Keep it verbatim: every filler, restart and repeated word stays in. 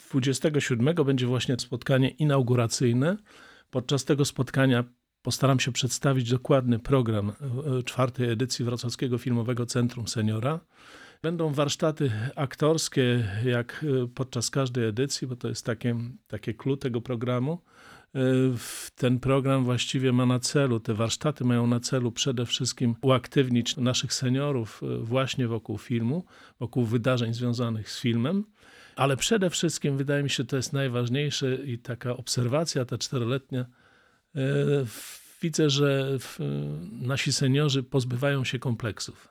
dwudziestego siódmego będzie właśnie spotkanie inauguracyjne. Podczas tego spotkania postaram się przedstawić dokładny program czwartej edycji Wrocławskiego Filmowego Centrum Seniora. Będą warsztaty aktorskie, jak podczas każdej edycji, bo to jest takie, takie clue tego programu. Ten program właściwie ma na celu, te warsztaty mają na celu przede wszystkim uaktywnić naszych seniorów właśnie wokół filmu, wokół wydarzeń związanych z filmem, ale przede wszystkim wydaje mi się, to jest najważniejsze i taka obserwacja ta czteroletnia. Widzę, że nasi seniorzy pozbywają się kompleksów.